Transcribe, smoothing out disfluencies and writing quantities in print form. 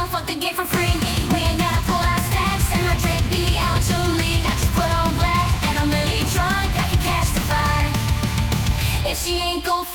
don't fuck the game for free. We ain't gotta pull out stacks and my drink be out to lead. I just put on black and I'm really drunk, I can catch the fire. If she ain't gold